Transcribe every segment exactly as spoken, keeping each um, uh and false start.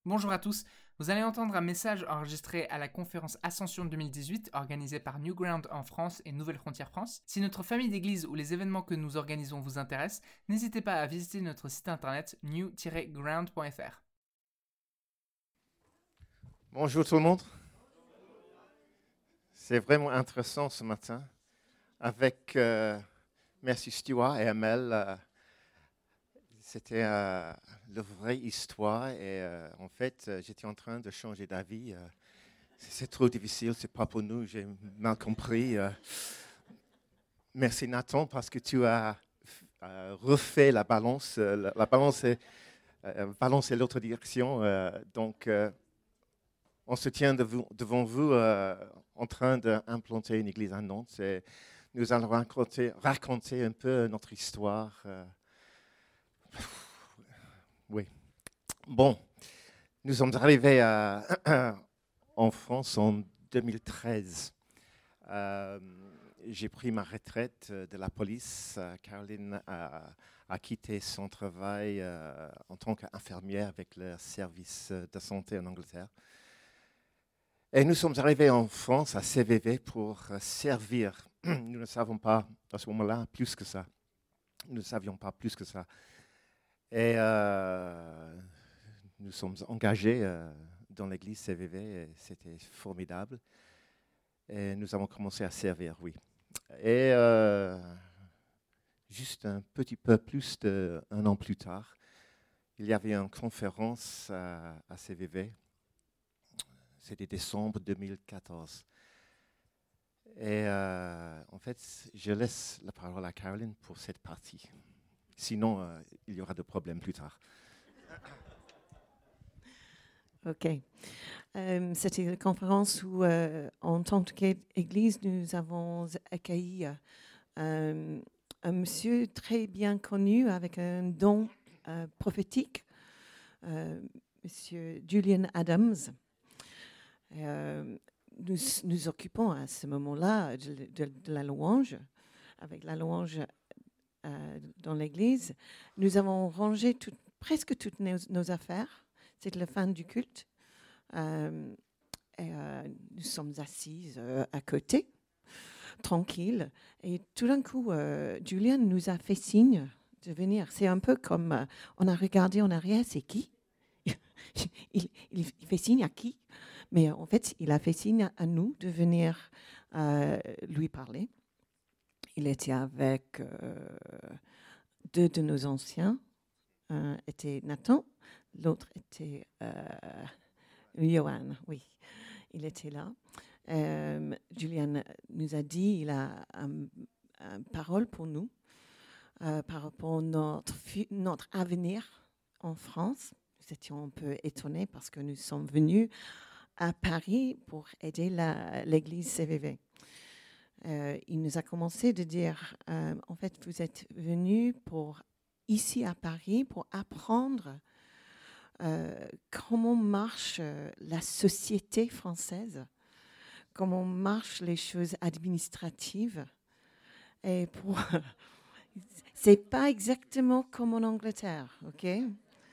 Bonjour à tous, vous allez entendre un message enregistré à la conférence Ascension deux mille dix-huit organisée par Newground en France et Nouvelles Frontières France. Si notre famille d'églises ou les événements que nous organisons vous intéressent, n'hésitez pas à visiter notre site internet new tiret ground point f r. Bonjour tout le monde. C'est vraiment intéressant ce matin. Avec, euh, merci Stuart et Amel. euh, C'était euh, la vraie histoire et euh, en fait, euh, j'étais en train de changer d'avis. euh, c'est c'est trop difficile, c'est pas pour nous, j'ai mal compris. euh. Merci Nathan parce que tu as euh, refait la balance. euh, la, la balance est, euh, balance est l'autre direction. euh, donc, euh, on se tient devant, devant vous euh, en train d'implanter une église à Nantes. Et nous allons raconter, raconter un peu notre histoire. euh. Oui. Bon, nous sommes arrivés à- en France en deux mille treize. Euh, j'ai pris ma retraite de la police. Euh, Caroline a, a quitté son travail euh, en tant qu'infirmière avec le service de santé en Angleterre. Et nous sommes arrivés en France, à C V V, pour euh, servir. Nous ne savons pas, à ce moment-là, plus que ça. Nous ne savions pas plus que ça. Et euh, nous sommes engagés euh, dans l'église C V V, et c'était formidable. Et nous avons commencé à servir, oui. Et euh, juste un petit peu plus d'un an plus tard, il y avait une conférence à, à C V V. C'était décembre deux mille quatorze. Et euh, en fait, je laisse la parole à Caroline pour cette partie. Sinon, euh, il y aura des problèmes plus tard. OK. Euh, C'était une conférence où, euh, en tant qu'Église, nous avons accueilli euh, un monsieur très bien connu avec un don euh, prophétique, euh, monsieur Julian Adams. Euh, nous nous occupons à ce moment-là de, de- de la louange, avec la louange euh, dans l'Église. Nous avons rangé tout- presque toutes nos, nos affaires. C'était la fin du culte. Euh, et, euh, nous sommes assises euh, à côté, tranquilles. Et tout d'un coup, euh, Julian nous a fait signe de venir. C'est un peu comme euh, on a regardé en arrière, c'est qui il, il- il fait signe à qui? Mais en fait, il a fait signe à nous de venir euh, lui parler. Il était avec euh, deux de nos anciens. Un était Nathan, l'autre était euh, Johan, oui. Il était là. Euh, Julian nous a dit, il a une parole pour nous euh, par rapport à notre, fu- notre avenir en France. Nous étions un peu étonnés parce que nous sommes venus à Paris pour aider la- l'église C V V. Euh, il nous a commencé de dire, euh, en fait, vous êtes venus pour, ici à Paris pour apprendre euh, comment marche euh, la société française, comment marchent les choses administratives. Et pour, c'est pas exactement comme en Angleterre, ok? Et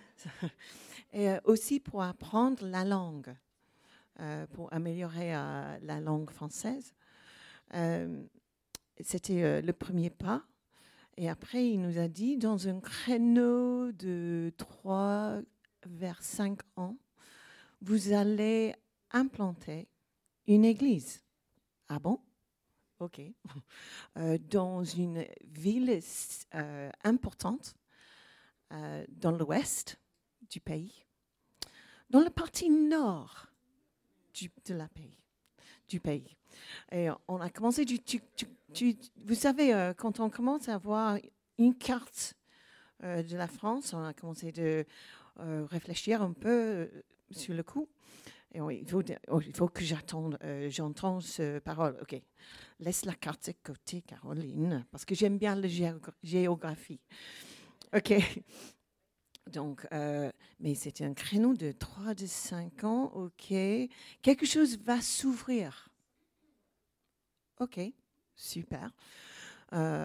euh, aussi pour apprendre la langue, euh, pour améliorer euh, la langue française. Euh, c'était euh, le premier pas. Et après, il nous a dit, dans un créneau de trois vers cinq ans, vous allez implanter une église. Ah bon? OK. Euh, dans une ville euh, importante euh, dans l'ouest du pays, dans la partie nord du, de la pays, du pays. Et on a commencé du... Tu, tu, tu, vous savez, euh, quand on commence à voir une carte euh, de la France, on a commencé de euh, réfléchir un peu euh, sur le coup. Et on, il, faut, oh, il faut que j'attende, euh, j'entends ce parole. OK. Laisse la carte de côté, Caroline, parce que j'aime bien la géogra- géographie. OK. Donc, euh, mais c'était un créneau de trois à cinq ans. OK. Quelque chose va s'ouvrir. OK. Super. Euh,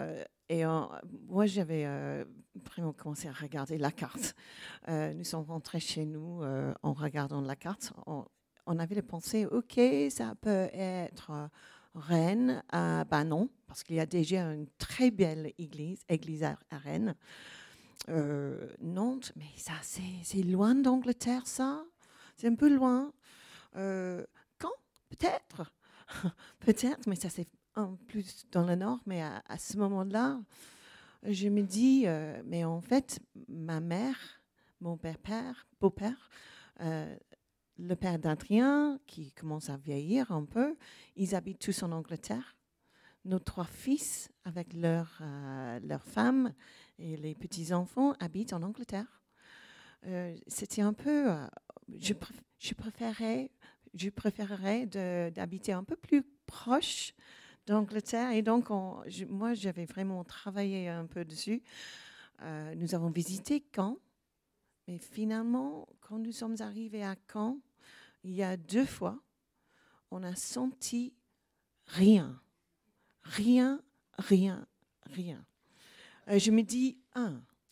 et on- moi, j'avais euh, vraiment commencé à regarder la carte. Euh, nous sommes rentrés chez nous euh, en regardant la carte. On, on avait pensé, OK, ça peut être euh, Rennes. Euh, ben non, parce qu'il y a déjà une très belle église, église à, à Rennes. Euh, Nantes, mais ça, c'est c'est loin d'Angleterre, ça. C'est un peu loin. Euh, Caen, peut-être. Peut-être, mais ça, c'est un plus dans le nord. Mais à, à ce moment-là, je me dis, euh, mais en fait, ma mère, mon père-père, beau-père, euh, le père d'Adrien, qui commence à vieillir un peu, ils habitent tous en Angleterre. Nos trois fils, avec leurs euh, leur femmes et les petits-enfants, habitent en Angleterre. Euh, C'était un peu... euh, je, préf- je préférais, je préférerais de- d'habiter un peu plus proche d'Angleterre. Et donc, on- je- moi, j'avais vraiment travaillé un peu dessus. Euh, nous avons visité Caen, mais finalement, quand nous sommes arrivés à Caen, il y a deux fois, on a senti rien. Rien, rien, rien. Euh, je me dis, ah,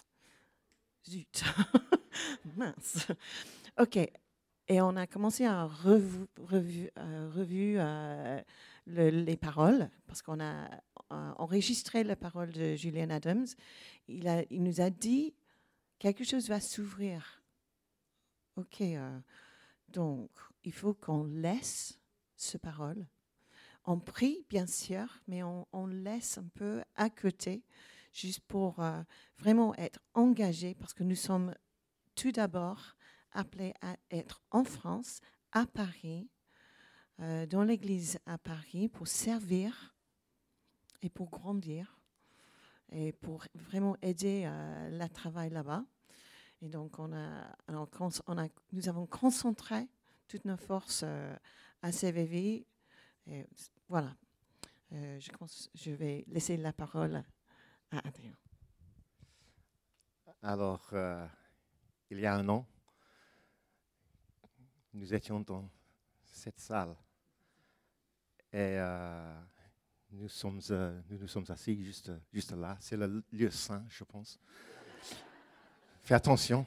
zut, mince. OK. Et on a commencé à revu, revu, euh, revu euh, le- les paroles, parce qu'on a euh, enregistré les paroles de Julian Adams. Il, a, il nous a dit, quelque chose va s'ouvrir. OK. euh, donc, il faut qu'on laisse ce parole. On prie, bien sûr, mais on, on laisse un peu à côté, juste pour euh, vraiment être engagé, parce que nous sommes tout d'abord appelés à être en France, à Paris, euh, dans l'église à Paris, pour servir et pour grandir et pour vraiment aider euh, le travail là-bas. Et donc, on a, alors, on a, nous avons concentré toutes nos forces euh, à C V V. Et voilà. Euh, je, cons- je vais laisser la parole à Adrien. Alors, euh, il y a un an, nous étions dans cette salle et euh, nous, sommes, euh, nous nous sommes assis juste, juste là. C'est le lieu saint, je pense. Fais attention.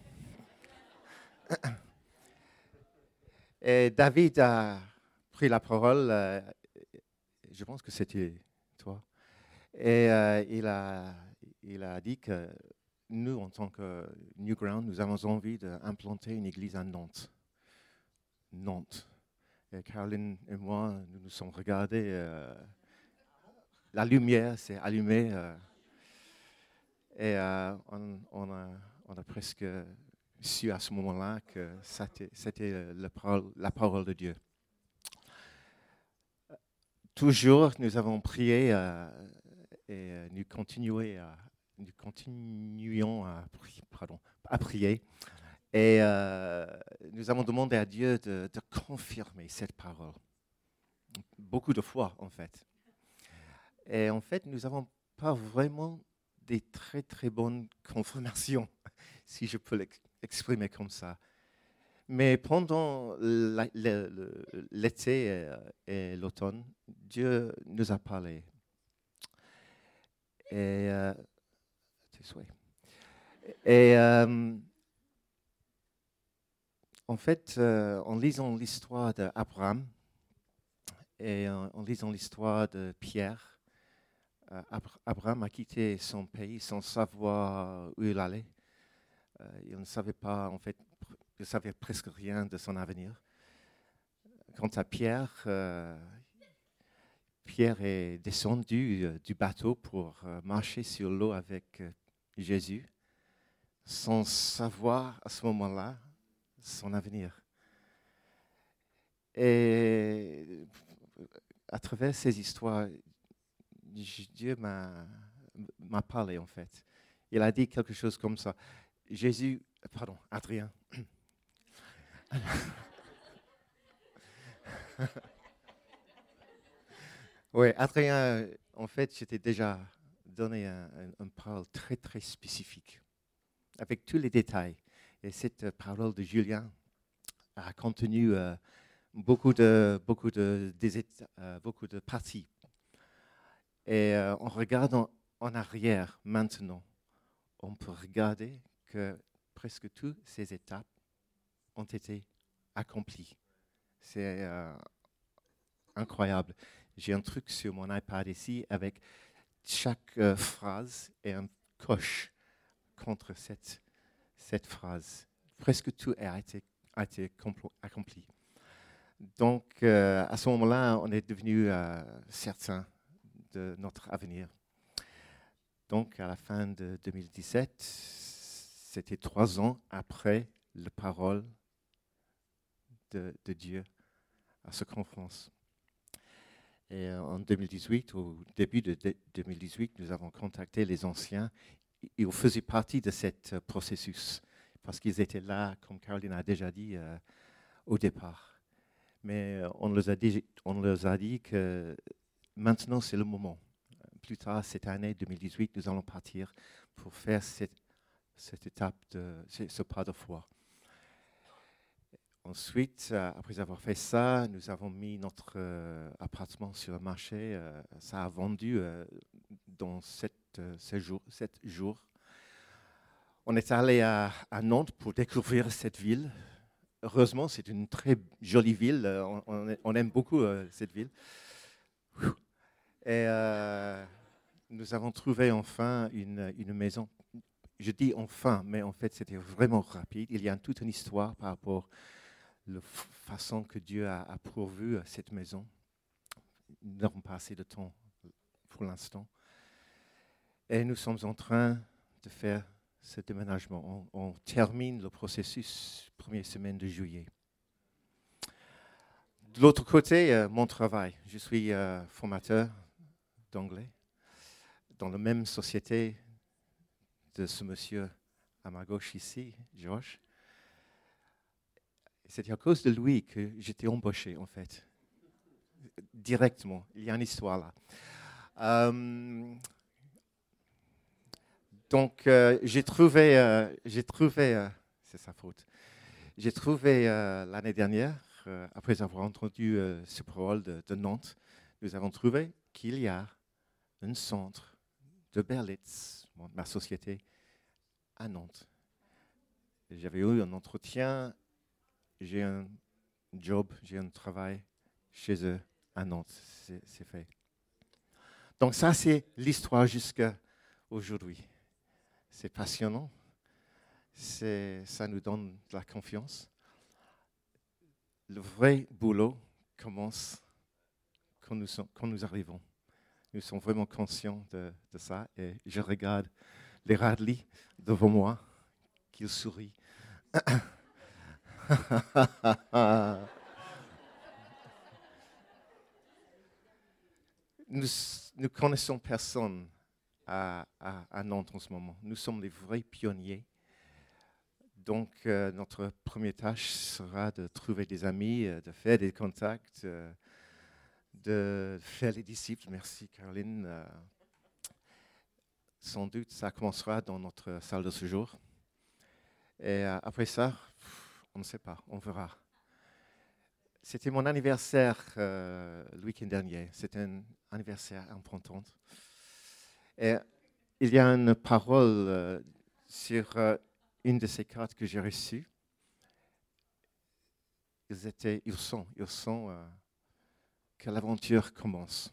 Et David a pris la parole, euh, je pense que c'était toi, et euh, il, a, il a dit que nous, en tant que Newground, nous avons envie d'implanter une église à Nantes. Nantes. Et Caroline et moi, nous nous sommes regardés. Euh, la lumière s'est allumée. Euh, et euh, on, on, a, on a presque su à ce moment-là que c'était, c'était la, parole, la parole de Dieu. Toujours, nous avons prié euh, et euh, nous, continuer à, nous continuions à, pardon, à prier. Et euh, nous avons demandé à Dieu de, de confirmer cette parole. Beaucoup de fois, en fait. Et en fait, nous n'avons pas vraiment des très, très bonnes confirmations, si je peux l'exprimer comme ça. Mais pendant la, le, le, l'été et, et l'automne, Dieu nous a parlé. Et, euh, tes souhaits. Et euh, en fait, euh, en lisant l'histoire d'Abraham et en, en lisant l'histoire de Pierre, euh, Abraham a quitté son pays sans savoir où il allait. Euh, il ne savait pas, en fait, il ne savait presque rien de son avenir. Quant à Pierre, euh, Pierre est descendu euh, du bateau pour euh, marcher sur l'eau avec euh, Jésus, sans savoir à ce moment-là son avenir. Et à travers ces histoires, Dieu m'a, m'a parlé en fait. Il a dit quelque chose comme ça. Jésus, pardon, Adrien. Oui, Adrien, en fait, j'étais déjà donné un, un, une parole très, très spécifique, avec tous les détails. Et cette parole de Julien a contenu euh, beaucoup de, beaucoup de, des états, euh, beaucoup de parties. Et euh, en regardant, en en arrière maintenant, on peut regarder que presque toutes ces étapes ont été accomplies. C'est euh, incroyable. J'ai un truc sur mon iPad ici avec chaque euh, phrase et un coche contre cette, cette phrase. Presque tout a été, a été compl- accompli. Donc, euh, à ce moment-là, on est devenu euh, certain de notre avenir. Donc, à la fin de deux mille dix-sept, c'était trois ans après la parole de, de Dieu à cette conférence. Et euh, en deux mille dix-huit, au début de de deux mille dix-huit, nous avons contacté les anciens. Ils faisaient partie de ce euh, processus parce qu'ils étaient là, comme Caroline a déjà dit, euh, au départ. Mais euh, on, leur a dit, on leur a dit que maintenant, c'est le moment. Plus tard, cette année deux mille dix-huit, nous allons partir pour faire cette, cette étape, de, ce pas de foi. Ensuite, euh, après avoir fait ça, nous avons mis notre euh, appartement sur le marché. Euh, ça a vendu euh, dans sept, euh, sept, jours, sept jours. On est allé à, à Nantes pour découvrir cette ville. Heureusement, c'est une très jolie ville. On, on, on aime beaucoup euh, cette ville. Et euh, nous avons trouvé enfin une, une maison. Je dis enfin, mais en fait, c'était vraiment rapide. Il y a toute une histoire par rapport à la façon que Dieu a, a pourvu cette maison. Nous n'avons pas assez de temps pour l'instant. Et nous sommes en train de faire ce déménagement. On, on termine le processus première semaine de juillet. De l'autre côté, euh, mon travail. Je suis euh, formateur d'anglais dans la même société de ce monsieur à ma gauche ici, Georges. C'était à cause de lui que j'étais embauché, en fait. Directement. Il y a une histoire là. Euh, donc, euh, j'ai trouvé, euh, j'ai trouvé euh, c'est sa faute, j'ai trouvé euh, l'année dernière, euh, après avoir entendu euh, ce parole de, de Nantes, nous avons trouvé qu'il y a un centre de Berlitz, ma société, à Nantes. J'avais eu un entretien, j'ai un job, j'ai un travail chez eux à Nantes, c'est, c'est fait. Donc ça, c'est l'histoire jusqu'à aujourd'hui. C'est passionnant, c'est, ça nous donne de la confiance. Le vrai boulot commence quand nous, sommes, quand nous arrivons. Nous sommes vraiment conscients de, de ça et je regarde les Radley devant moi, qu'ils sourient. Nous ne connaissons personne à, à, à Nantes en ce moment. Nous sommes les vrais pionniers. Donc, euh, notre première tâche sera de trouver des amis, euh, de faire des contacts, euh, de faire les disciples. Merci, Caroline. Euh, sans doute, ça commencera dans notre salle de séjour. Et euh, après ça, on ne sait pas, on verra. C'était mon anniversaire euh, le week-end dernier. C'était un anniversaire important. Et il y a une parole euh, sur euh, une de ces cartes que j'ai reçues. Ils, étaient, ils sont, ils sont euh, que l'aventure commence.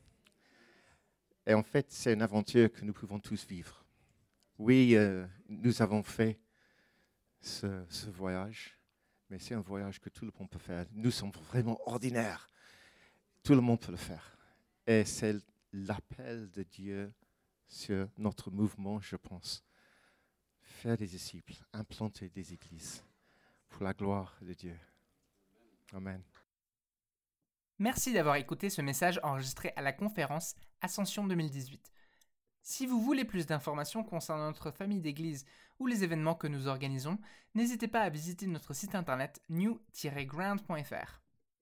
Et en fait, c'est une aventure que nous pouvons tous vivre. Oui, euh, nous avons fait ce, ce voyage, mais c'est un voyage que tout le monde peut faire. Nous sommes vraiment ordinaires. Tout le monde peut le faire. Et c'est l'appel de Dieu sur notre mouvement, je pense. Faire des disciples, implanter des églises pour la gloire de Dieu. Amen. Merci d'avoir écouté ce message enregistré à la conférence Ascension deux mille dix-huit. Si vous voulez plus d'informations concernant notre famille d'églises ou les événements que nous organisons, n'hésitez pas à visiter notre site internet new tiret ground point f r.